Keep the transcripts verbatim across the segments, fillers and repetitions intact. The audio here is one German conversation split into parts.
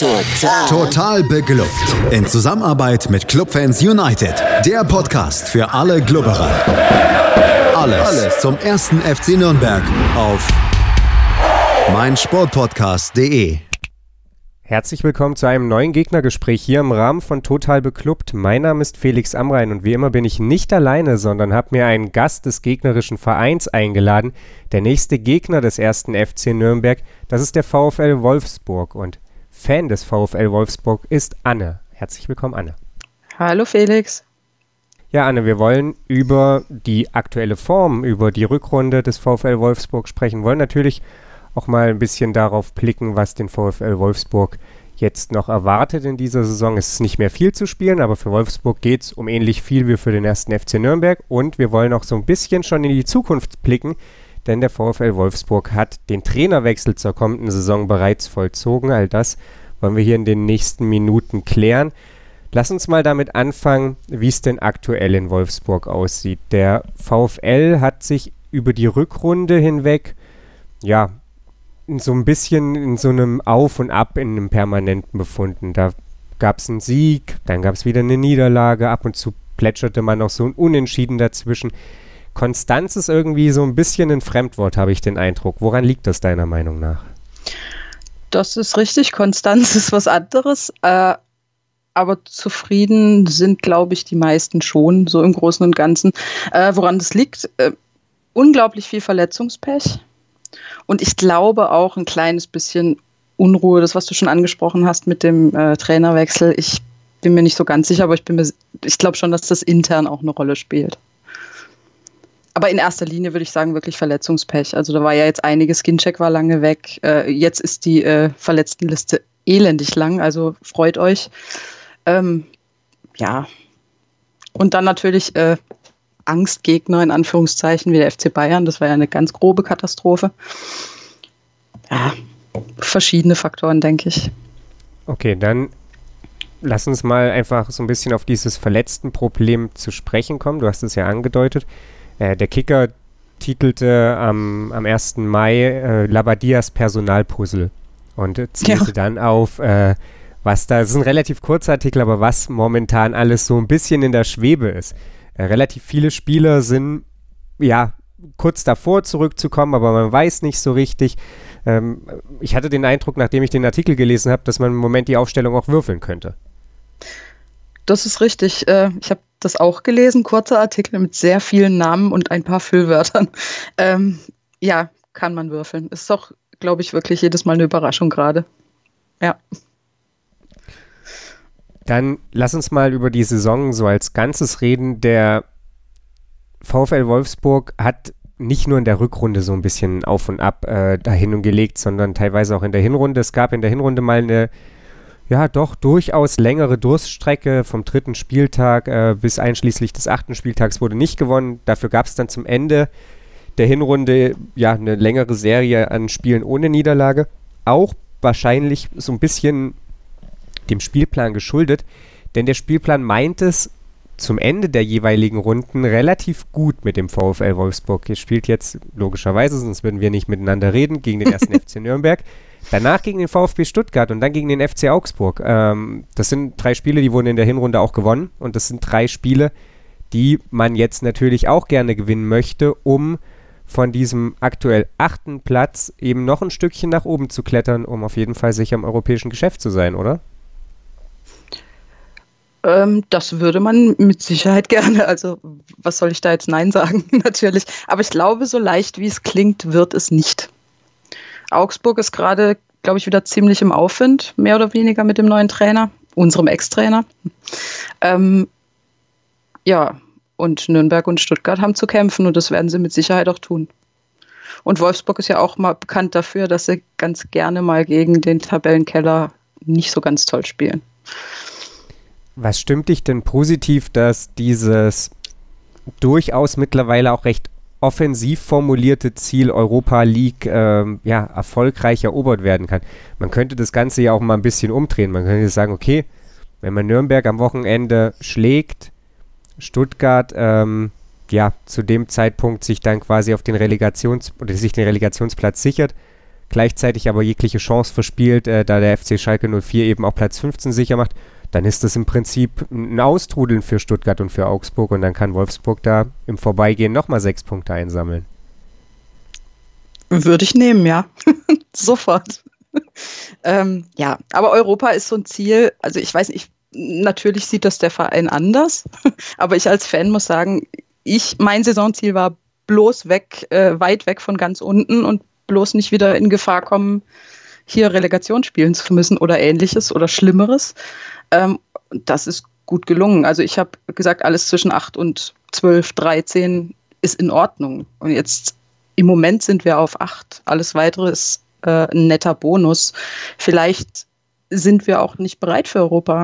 Total. Total beglückt. In Zusammenarbeit mit Clubfans United. Der Podcast für alle Glubberer. Alles, Alles zum ersten F C Nürnberg auf meinsportpodcast punkt de. Herzlich willkommen zu einem neuen Gegnergespräch hier im Rahmen von Total Beklubbt. Mein Name ist Felix Amrain und wie immer bin ich nicht alleine, sondern habe mir einen Gast des gegnerischen Vereins eingeladen. Der nächste Gegner des ersten F C Nürnberg, das ist der VfL Wolfsburg und Fan des VfL Wolfsburg ist Anne. Herzlich willkommen, Anne. Hallo Felix. Ja, Anne, wir wollen über die aktuelle Form, über die Rückrunde des VfL Wolfsburg sprechen, wollen natürlich auch mal ein bisschen darauf blicken, was den VfL Wolfsburg jetzt noch erwartet in dieser Saison. Es ist nicht mehr viel zu spielen, aber für Wolfsburg geht es um ähnlich viel wie für den ersten F C Nürnberg und wir wollen auch so ein bisschen schon in die Zukunft blicken, denn der VfL Wolfsburg hat den Trainerwechsel zur kommenden Saison bereits vollzogen. All das wollen wir hier in den nächsten Minuten klären. Lass uns mal damit anfangen, wie es denn aktuell in Wolfsburg aussieht. Der VfL hat sich über die Rückrunde hinweg, ja, so ein bisschen in so einem Auf und Ab in einem Permanenten befunden. Da gab es einen Sieg, dann gab es wieder eine Niederlage, ab und zu plätscherte man noch so ein Unentschieden dazwischen. Konstanz ist irgendwie so ein bisschen ein Fremdwort, habe ich den Eindruck. Woran liegt das deiner Meinung nach? Das ist richtig, Konstanz ist was anderes, äh, aber zufrieden sind, glaube ich, die meisten schon, so im Großen und Ganzen. Äh, woran das liegt? Äh, unglaublich viel Verletzungspech. Und ich glaube auch ein kleines bisschen Unruhe, das, was du schon angesprochen hast mit dem äh, Trainerwechsel. Ich bin mir nicht so ganz sicher, aber ich bin mir, ich glaube schon, dass das intern auch eine Rolle spielt. Aber in erster Linie würde ich sagen, wirklich Verletzungspech. Also da war ja jetzt einiges, Ginczek war lange weg. Äh, jetzt ist die äh, Verletztenliste elendig lang, also freut euch. Ähm, ja. Und dann natürlich äh, Angstgegner in Anführungszeichen wie der F C Bayern. Das war ja eine ganz grobe Katastrophe. Ja, verschiedene Faktoren, denke ich. Okay, dann lass uns mal einfach so ein bisschen auf dieses Verletztenproblem zu sprechen kommen. Du hast es ja angedeutet. Äh, der Kicker titelte ähm, am ersten Mai äh, Labadias Personalpuzzle und äh, zählte ja. dann auf, äh, was da, das ist ein relativ kurzer Artikel, aber was momentan alles so ein bisschen in der Schwebe ist. Äh, relativ viele Spieler sind ja kurz davor zurückzukommen, aber man weiß nicht so richtig. Ähm, ich hatte den Eindruck, nachdem ich den Artikel gelesen habe, dass man im Moment die Aufstellung auch würfeln könnte. Das ist richtig. Äh, ich habe das auch gelesen, kurzer Artikel mit sehr vielen Namen und ein paar Füllwörtern. Ähm, ja, kann man würfeln. Ist doch, glaube ich, wirklich jedes Mal eine Überraschung gerade. Ja. Dann lass uns mal über die Saison so als Ganzes reden. Der VfL Wolfsburg hat nicht nur in der Rückrunde so ein bisschen auf und ab äh, dahin gelegt, sondern teilweise auch in der Hinrunde. Es gab in der Hinrunde mal eine, ja doch, durchaus längere Durststrecke vom dritten Spieltag äh, bis einschließlich des achten Spieltags wurde nicht gewonnen. Dafür gab es dann zum Ende der Hinrunde ja eine längere Serie an Spielen ohne Niederlage. Auch wahrscheinlich so ein bisschen dem Spielplan geschuldet, denn der Spielplan meint es zum Ende der jeweiligen Runden relativ gut mit dem VfL Wolfsburg. Ihr spielt jetzt logischerweise, sonst würden wir nicht miteinander reden, gegen den ersten F C Nürnberg, danach gegen den VfB Stuttgart und dann gegen den F C Augsburg. Ähm, das sind drei Spiele, die wurden in der Hinrunde auch gewonnen und das sind drei Spiele, die man jetzt natürlich auch gerne gewinnen möchte, um von diesem aktuell achten Platz eben noch ein Stückchen nach oben zu klettern, um auf jeden Fall sicher im europäischen Geschäft zu sein, oder? Ähm, das würde man mit Sicherheit gerne. Also was soll ich da jetzt Nein sagen? Natürlich. Aber ich glaube, so leicht wie es klingt, wird es nicht. Augsburg ist gerade, glaube ich, wieder ziemlich im Aufwind, mehr oder weniger mit dem neuen Trainer, unserem Ex-Trainer. Ähm, ja, und Nürnberg und Stuttgart haben zu kämpfen und das werden sie mit Sicherheit auch tun. Und Wolfsburg ist ja auch mal bekannt dafür, dass sie ganz gerne mal gegen den Tabellenkeller nicht so ganz toll spielen. Was stimmt dich denn positiv, dass dieses durchaus mittlerweile auch recht offensiv formulierte Ziel Europa League ähm, ja, erfolgreich erobert werden kann? Man könnte das Ganze ja auch mal ein bisschen umdrehen. Man könnte sagen, okay, wenn man Nürnberg am Wochenende schlägt, Stuttgart ähm, ja zu dem Zeitpunkt sich dann quasi auf den Relegations- oder sich den Relegationsplatz sichert, gleichzeitig aber jegliche Chance verspielt, äh, da der F C Schalke null vier eben auch Platz fünfzehn sicher macht, dann ist das im Prinzip ein Austrudeln für Stuttgart und für Augsburg und dann kann Wolfsburg da im Vorbeigehen nochmal sechs Punkte einsammeln. Würde ich nehmen, ja. Sofort. ähm, ja, aber Europa ist so ein Ziel, also ich weiß nicht, natürlich sieht das der Verein anders, aber ich als Fan muss sagen, ich, mein Saisonziel war bloß weg, äh, weit weg von ganz unten und bloß nicht wieder in Gefahr kommen, hier Relegation spielen zu müssen oder Ähnliches oder Schlimmeres. Ähm, das ist gut gelungen. Also ich habe gesagt, alles zwischen acht und zwölf, dreizehn ist in Ordnung. Und jetzt im Moment sind wir auf acht. Alles Weitere ist äh, ein netter Bonus. Vielleicht sind wir auch nicht bereit für Europa.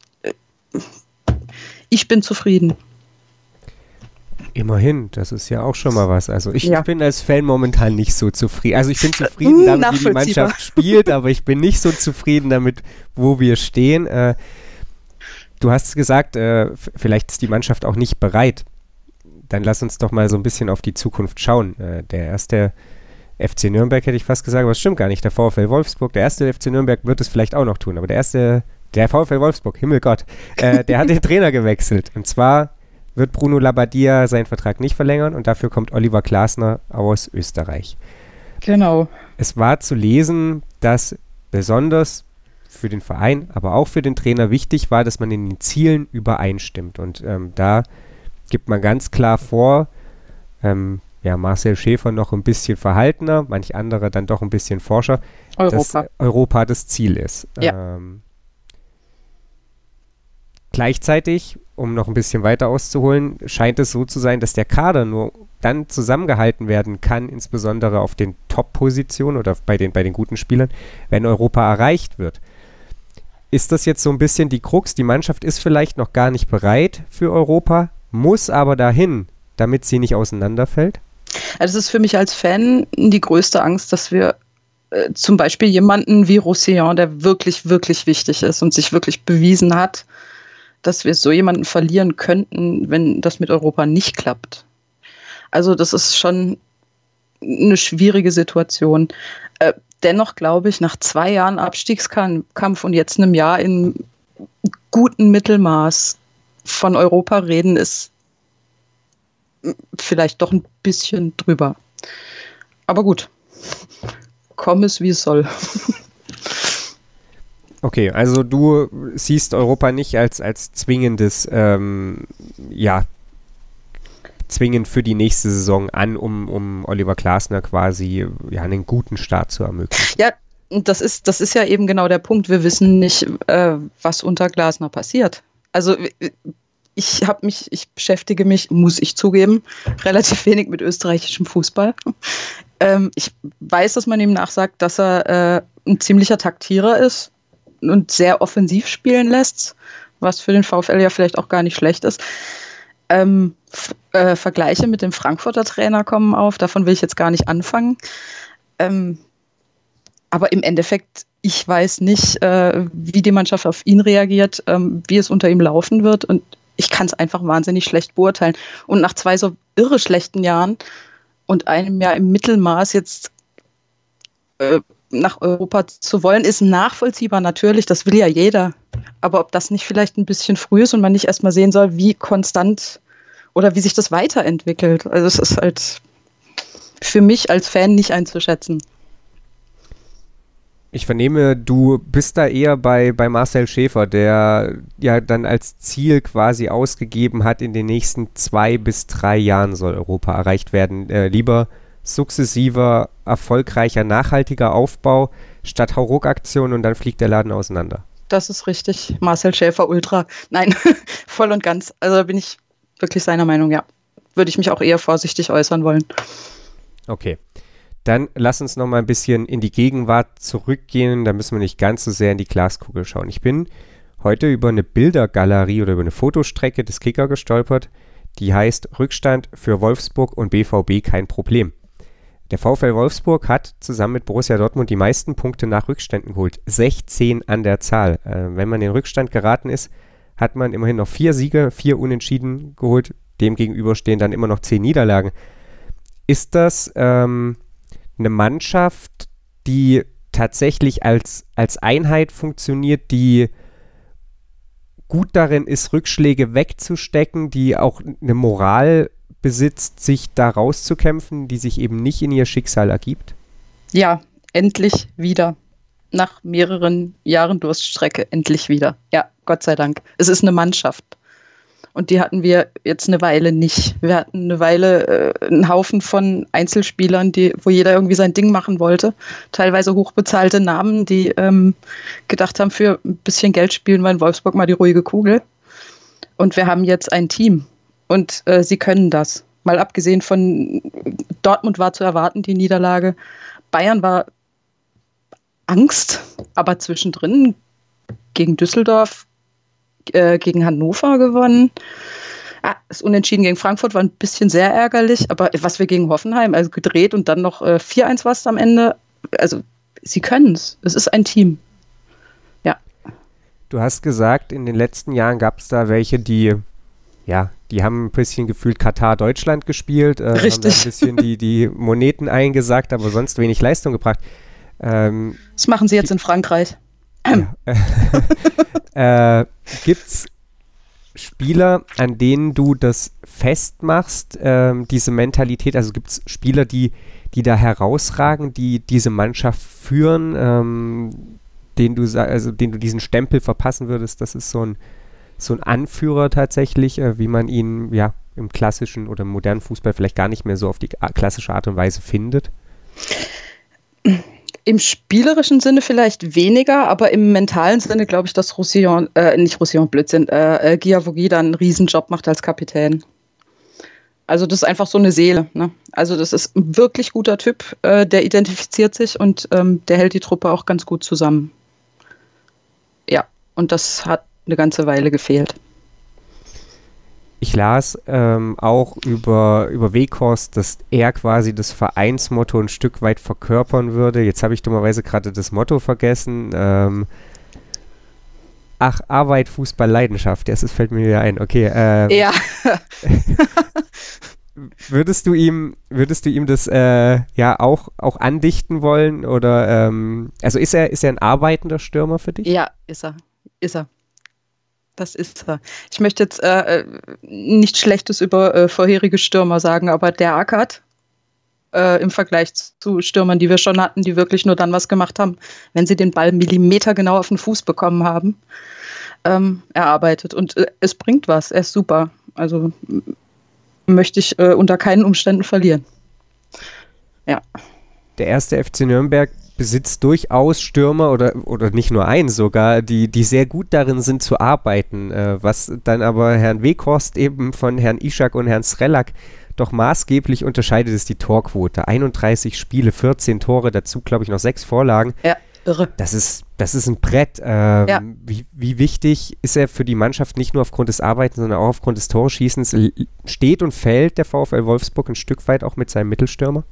Ich bin zufrieden. Immerhin, das ist ja auch schon mal was. Also ich, Ja. ich bin als Fan momentan nicht so zufrieden. Also ich bin zufrieden damit, wie die Nachvollziehbar. Mannschaft spielt, aber ich bin nicht so zufrieden damit, wo wir stehen. Äh, du hast gesagt, äh, f- vielleicht ist die Mannschaft auch nicht bereit. Dann lass uns doch mal so ein bisschen auf die Zukunft schauen. Äh, der erste F C Nürnberg hätte ich fast gesagt, aber das stimmt gar nicht. Der VfL Wolfsburg, der erste F C Nürnberg wird es vielleicht auch noch tun, aber der erste, der VfL Wolfsburg, Himmelgott, äh, der hat den Trainer gewechselt. Und zwar wird Bruno Labbadia seinen Vertrag nicht verlängern und dafür kommt Oliver Glasner aus Österreich. Genau. Es war zu lesen, dass besonders für den Verein, aber auch für den Trainer wichtig war, dass man in den Zielen übereinstimmt. Und ähm, da gibt man ganz klar vor, ähm, ja, Marcel Schäfer noch ein bisschen verhaltener, manch andere dann doch ein bisschen forscher, dass Europa. Europa das Ziel ist. Ja. Ähm, gleichzeitig, um noch ein bisschen weiter auszuholen, scheint es so zu sein, dass der Kader nur dann zusammengehalten werden kann, insbesondere auf den Top-Positionen oder bei den, bei den guten Spielern, wenn Europa erreicht wird. Ist das jetzt so ein bisschen die Krux? Die Mannschaft ist vielleicht noch gar nicht bereit für Europa, muss aber dahin, damit sie nicht auseinanderfällt? Also es ist für mich als Fan die größte Angst, dass wir äh, zum Beispiel jemanden wie Roussillon, der wirklich, wirklich wichtig ist und sich wirklich bewiesen hat, dass wir so jemanden verlieren könnten, wenn das mit Europa nicht klappt. Also das ist schon eine schwierige Situation. Äh, dennoch glaube ich, nach zwei Jahren Abstiegskampf und jetzt einem Jahr in gutem Mittelmaß von Europa reden, ist vielleicht doch ein bisschen drüber. Aber gut, komm es, wie es soll. Okay, also du siehst Europa nicht als, als zwingendes, ähm, ja, zwingend für die nächste Saison an, um, um Oliver Glasner quasi ja, einen guten Start zu ermöglichen. Ja, das ist, das ist ja eben genau der Punkt. Wir wissen nicht, äh, was unter Glasner passiert. Also ich habe mich, ich beschäftige mich, muss ich zugeben, relativ wenig mit österreichischem Fußball. Ähm, ich weiß, dass man ihm nachsagt, dass er äh, ein ziemlicher Taktierer ist und sehr offensiv spielen lässt, was für den VfL ja vielleicht auch gar nicht schlecht ist. Ähm, f- äh, Vergleiche mit dem Frankfurter Trainer kommen auf, davon will ich jetzt gar nicht anfangen. Ähm, aber im Endeffekt, ich weiß nicht, äh, wie die Mannschaft auf ihn reagiert, ähm, wie es unter ihm laufen wird und ich kann es einfach wahnsinnig schlecht beurteilen. Und nach zwei so irre schlechten Jahren und einem Jahr im Mittelmaß jetzt äh, nach Europa zu wollen, ist nachvollziehbar natürlich, das will ja jeder. Aber ob das nicht vielleicht ein bisschen früh ist und man nicht erstmal sehen soll, wie konstant oder wie sich das weiterentwickelt. Also es ist halt für mich als Fan nicht einzuschätzen. Ich vernehme, du bist da eher bei, bei Marcel Schäfer, der ja dann als Ziel quasi ausgegeben hat, in den nächsten zwei bis drei Jahren soll Europa erreicht werden. Äh, lieber sukzessiver, erfolgreicher, nachhaltiger Aufbau statt Hauruck-Aktion und dann fliegt der Laden auseinander. Das ist richtig. Marcel Schäfer Ultra. Nein, voll und ganz. Also da bin ich wirklich seiner Meinung, ja. Würde ich mich auch eher vorsichtig äußern wollen. Okay. Dann lass uns noch mal ein bisschen in die Gegenwart zurückgehen. Da müssen wir nicht ganz so sehr in die Glaskugel schauen. Ich bin heute über eine Bildergalerie oder über eine Fotostrecke des Kicker gestolpert, die heißt Rückstand für Wolfsburg und B V B kein Problem. Der VfL Wolfsburg hat zusammen mit Borussia Dortmund die meisten Punkte nach Rückständen geholt. sechzehn an der Zahl. Äh, wenn man in den Rückstand geraten ist, hat man immerhin noch vier Siege, vier Unentschieden geholt. Demgegenüber stehen dann immer noch zehn Niederlagen. Ist das ähm, eine Mannschaft, die tatsächlich als, als Einheit funktioniert, die gut darin ist, Rückschläge wegzustecken, die auch eine Moral besitzt, sich da rauszukämpfen, die sich eben nicht in ihr Schicksal ergibt? Ja, endlich wieder. Nach mehreren Jahren Durststrecke endlich wieder. Ja, Gott sei Dank. Es ist eine Mannschaft. Und die hatten wir jetzt eine Weile nicht. Wir hatten eine Weile äh, einen Haufen von Einzelspielern, die, wo jeder irgendwie sein Ding machen wollte. Teilweise hochbezahlte Namen, die ähm, gedacht haben, für ein bisschen Geld spielen wir in Wolfsburg mal die ruhige Kugel. Und wir haben jetzt ein Team. Und äh, sie können das. Mal abgesehen von Dortmund war zu erwarten, die Niederlage. Bayern war Angst, aber zwischendrin gegen Düsseldorf, äh, gegen Hannover gewonnen. Ah, das Unentschieden gegen Frankfurt war ein bisschen sehr ärgerlich, aber was wir gegen Hoffenheim, also gedreht und dann noch äh, vier eins war es am Ende. Also sie können es. Es ist ein Team. Ja. Du hast gesagt, in den letzten Jahren gab es da welche, die ja, die haben ein bisschen gefühlt Katar-Deutschland gespielt, äh, Richtig. haben da ein bisschen die, die Moneten eingesackt, aber sonst wenig Leistung gebracht. Ähm, das machen sie jetzt in Frankreich. Ja. äh, gibt's Spieler, an denen du das festmachst, ähm, diese Mentalität? Also gibt es Spieler, die, die da herausragen, die diese Mannschaft führen, ähm, denen du, also denen du diesen Stempel verpassen würdest? Das ist so ein, so ein Anführer tatsächlich, äh, wie man ihn ja im klassischen oder im modernen Fußball vielleicht gar nicht mehr so auf die klassische Art und Weise findet? Im spielerischen Sinne vielleicht weniger, aber im mentalen Sinne glaube ich, dass Roussillon, äh, nicht Roussillon, Blödsinn, äh, Guilavogui da einen Riesenjob macht als Kapitän. Also das ist einfach so eine Seele. Ne? Also das ist ein wirklich guter Typ, äh, der identifiziert sich und ähm, der hält die Truppe auch ganz gut zusammen. Ja, und das hat eine ganze Weile gefehlt. Ich las ähm, auch über, über Weghorst, dass er quasi das Vereinsmotto ein Stück weit verkörpern würde. Jetzt habe ich dummerweise gerade das Motto vergessen. Ähm, ach, Arbeit, Fußball, Leidenschaft. Ja, das fällt mir wieder ein. Okay. Ähm, ja. würdest du ihm, würdest du ihm das äh, ja auch, auch andichten wollen? Oder ähm, also ist er, ist er ein arbeitender Stürmer für dich? Ja, ist er. Ist er. Das ist er. Ich möchte jetzt äh, nichts Schlechtes über äh, vorherige Stürmer sagen, aber der ackert äh, im Vergleich zu Stürmern, die wir schon hatten, die wirklich nur dann was gemacht haben, wenn sie den Ball millimetergenau auf den Fuß bekommen haben. Ähm, er arbeitet und äh, es bringt was. Er ist super. Also m- möchte ich äh, unter keinen Umständen verlieren. Ja. Der erste F C Nürnberg besitzt durchaus Stürmer oder, oder nicht nur einen sogar, die, die sehr gut darin sind zu arbeiten, äh, was dann aber Herrn Weghorst eben von Herrn Ishak und Herrn Srelak doch maßgeblich unterscheidet, ist die Torquote. einunddreißig Spiele, vierzehn Tore, dazu glaube ich noch sechs Vorlagen. Ja, irre. Das ist, das ist ein Brett. Ähm, Ja. wie, wie wichtig ist er für die Mannschaft, nicht nur aufgrund des Arbeitens, sondern auch aufgrund des Torschießens? L- Steht und fällt der VfL Wolfsburg ein Stück weit auch mit seinem Mittelstürmer?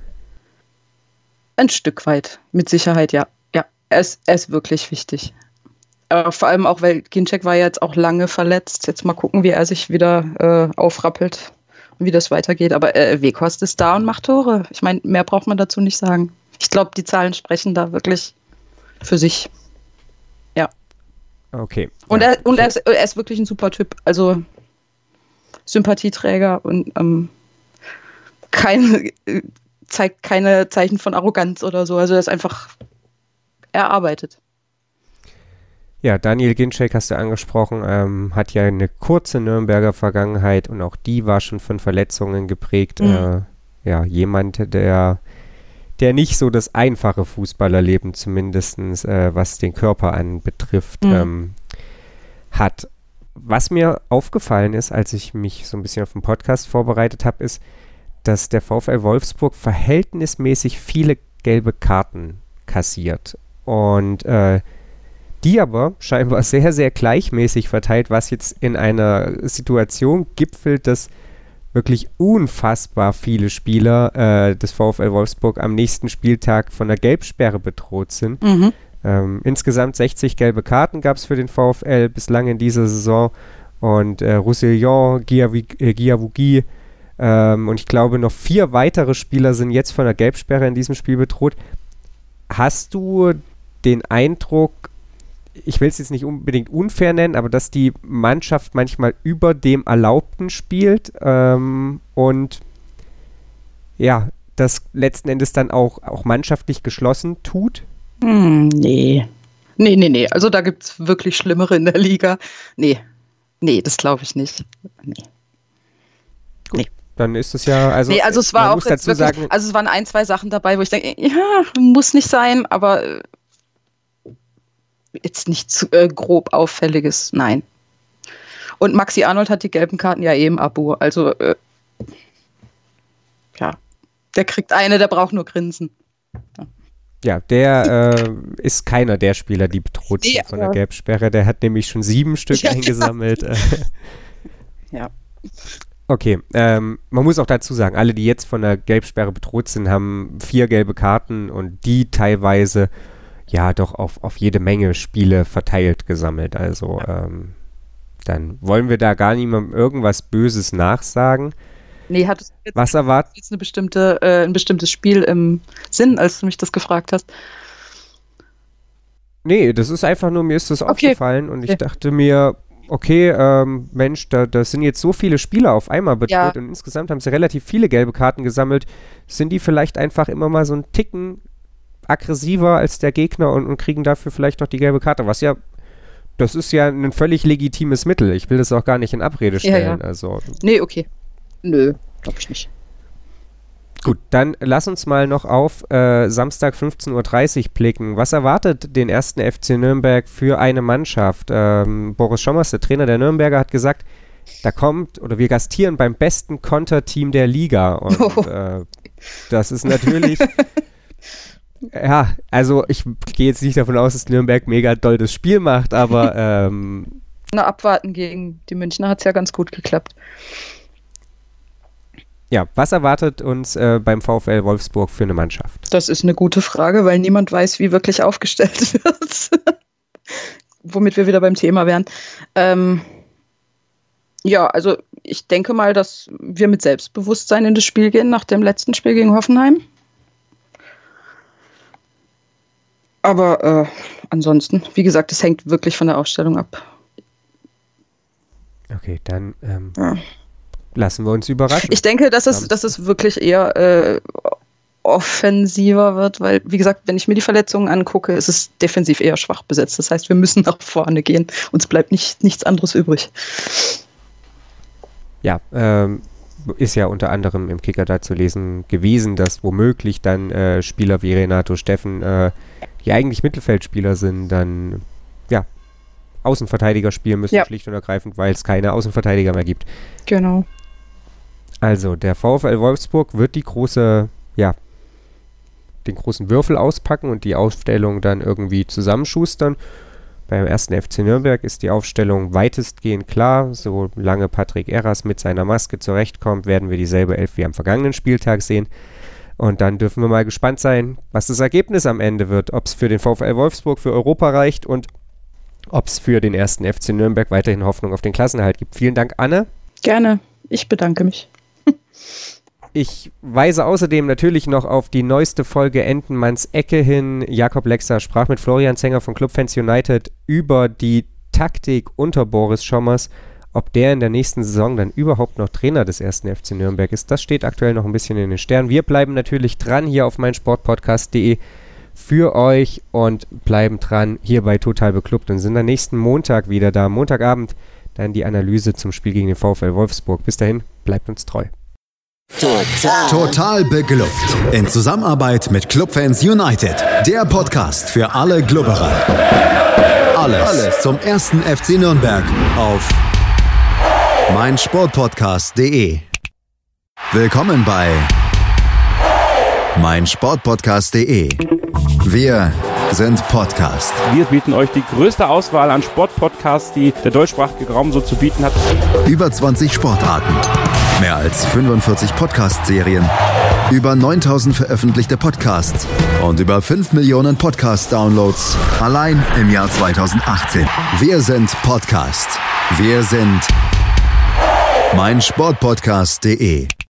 Ein Stück weit, mit Sicherheit, ja. Ja, er ist, er ist wirklich wichtig. Aber vor allem auch, weil Ginczek war ja jetzt auch lange verletzt. Jetzt mal gucken, wie er sich wieder äh, aufrappelt und wie das weitergeht. Aber äh, Weghorst ist da und macht Tore. Ich meine, mehr braucht man dazu nicht sagen. Ich glaube, die Zahlen sprechen da wirklich für sich. Ja. Okay. Und, ja. er, und er, ist, er ist wirklich ein super Typ. Also Sympathieträger und ähm, kein... zeigt keine Zeichen von Arroganz oder so. Also er ist einfach, er arbeitet. Ja, Daniel Ginczek hast du angesprochen, ähm, hat ja eine kurze Nürnberger Vergangenheit und auch die war schon von Verletzungen geprägt. Mhm. Äh, ja, jemand, der, der nicht so das einfache Fußballerleben zumindest, äh, was den Körper anbetrifft, Mhm. ähm, hat. Was mir aufgefallen ist, als ich mich so ein bisschen auf den Podcast vorbereitet habe, ist, dass der VfL Wolfsburg verhältnismäßig viele gelbe Karten kassiert. Und äh, die aber scheinbar sehr, sehr gleichmäßig verteilt, was jetzt in einer Situation gipfelt, dass wirklich unfassbar viele Spieler äh, des VfL Wolfsburg am nächsten Spieltag von der Gelbsperre bedroht sind. Mhm. Ähm, insgesamt sechzig gelbe Karten gab es für den VfL bislang in dieser Saison. Und äh, Roussillon, Guilavogui, Ähm, und ich glaube, noch vier weitere Spieler sind jetzt von der Gelbsperre in diesem Spiel bedroht. hast du den Eindruck, ich will es jetzt nicht unbedingt unfair nennen, aber dass die Mannschaft manchmal über dem Erlaubten spielt ähm, und ja, das letzten Endes dann auch, auch mannschaftlich geschlossen tut? Hm, nee. Nee, nee, nee. Also da gibt es wirklich Schlimmere in der Liga. Nee. Nee, das glaube ich nicht. Nee. Gut, nee. Dann ist es ja, also, nee, also es war auch muss jetzt dazu wirklich, sagen, also es waren ein, zwei Sachen dabei, wo ich denke, ja, muss nicht sein, aber jetzt nicht zu, äh, grob Auffälliges, nein. Und Maxi Arnold hat die gelben Karten ja eh im Abo, also äh, ja, der kriegt eine, der braucht nur grinsen. Ja. Ja, der äh, ist keiner der Spieler, die bedroht nee, sind von der Gelbsperre. Der hat nämlich schon sieben Stück ja, eingesammelt. Ja. Okay, ähm, man muss auch dazu sagen, alle, die jetzt von der Gelbsperre bedroht sind, haben vier gelbe Karten und die teilweise ja doch auf, auf jede Menge Spiele verteilt gesammelt. Also ja. ähm, dann wollen wir da gar niemandem irgendwas Böses nachsagen. Nee, hattest du jetzt, Was erwartet jetzt eine bestimmte, äh, ein bestimmtes Spiel im Sinn, als du mich das gefragt hast? Nee, das ist einfach nur, mir ist das okay. aufgefallen und ich okay. dachte mir, okay, ähm, Mensch, da, da sind jetzt so viele Spieler auf einmal bedroht ja. und insgesamt haben sie relativ viele gelbe Karten gesammelt. Sind die vielleicht einfach immer mal so einen Ticken aggressiver als der Gegner und, und kriegen dafür vielleicht doch die gelbe Karte? Was ja, das ist ja ein völlig legitimes Mittel. Ich will das auch gar nicht in Abrede stellen. Ja, ja. Also. Nee, okay. Nö, glaube ich nicht. Gut, dann lass uns mal noch auf äh, Samstag fünfzehn Uhr dreißig blicken. Was erwartet den ersten F C Nürnberg für eine Mannschaft? Ähm, Boris Schommers, der Trainer der Nürnberger, hat gesagt, da kommt, oder wir gastieren beim besten Konterteam der Liga. Und oh. äh, das ist natürlich, ja, also ich gehe jetzt nicht davon aus, dass Nürnberg mega doll das Spiel macht, aber ähm, Na, abwarten gegen die Münchner hat es ja ganz gut geklappt. Ja, was erwartet uns äh, beim VfL Wolfsburg für eine Mannschaft? Das ist eine gute Frage, weil niemand weiß, wie wirklich aufgestellt wird. Womit wir wieder beim Thema wären. Ähm, ja, also ich denke mal, dass wir mit Selbstbewusstsein in das Spiel gehen, nach dem letzten Spiel gegen Hoffenheim. Aber äh, ansonsten, wie gesagt, es hängt wirklich von der Aufstellung ab. Okay, dann ähm, ja. lassen wir uns überraschen. Ich denke, dass es, dass es wirklich eher äh, offensiver wird, weil, wie gesagt, wenn ich mir die Verletzungen angucke, ist es defensiv eher schwach besetzt. Das heißt, wir müssen nach vorne gehen. Uns bleibt nicht, nichts anderes übrig. Ja, ähm, ist ja unter anderem im Kicker da zu lesen gewesen, dass womöglich dann äh, Spieler wie Renato Steffen, äh, die eigentlich Mittelfeldspieler sind, dann ja Außenverteidiger spielen müssen, ja. schlicht und ergreifend, weil es keine Außenverteidiger mehr gibt. Genau. Also, der VfL Wolfsburg wird die große, ja, den großen Würfel auspacken und die Aufstellung dann irgendwie zusammenschustern. Beim ersten F C Nürnberg ist die Aufstellung weitestgehend klar. Solange Patrick Erras mit seiner Maske zurechtkommt, werden wir dieselbe Elf wie am vergangenen Spieltag sehen. Und dann dürfen wir mal gespannt sein, was das Ergebnis am Ende wird. Ob es für den VfL Wolfsburg für Europa reicht und ob es für den ersten F C Nürnberg weiterhin Hoffnung auf den Klassenerhalt gibt. Vielen Dank, Anne. Gerne. Ich bedanke mich. Ich weise außerdem natürlich noch auf die neueste Folge Entenmanns Ecke hin. Jakob Lexer sprach mit Florian Zenger von Clubfans United über die Taktik unter Boris Schommers. Ob der in der nächsten Saison dann überhaupt noch Trainer des ersten F C Nürnberg ist, das steht aktuell noch ein bisschen in den Sternen. Wir bleiben natürlich dran hier auf meinsportpodcast punkt de für euch und bleiben dran hier bei Total Beklubbt und sind am nächsten Montag wieder da. Montagabend dann die Analyse zum Spiel gegen den VfL Wolfsburg. Bis dahin, bleibt uns treu. Total. Total beglückt. In Zusammenarbeit mit Clubfans United. Der Podcast für alle Glubberer. Alles, Alles zum ersten F C Nürnberg auf meinsportpodcast punkt de. Willkommen bei meinsportpodcast punkt de. Wir sind Podcast. Wir bieten euch die größte Auswahl an Sportpodcasts, die der deutschsprachige Raum so zu bieten hat. Über zwanzig Sportarten, mehr als fünfundvierzig Podcast-Serien, über neuntausend veröffentlichte Podcasts und über fünf Millionen Podcast-Downloads allein im Jahr zweitausendachtzehn. Wir sind Podcast. Wir sind meinsportpodcast punkt de.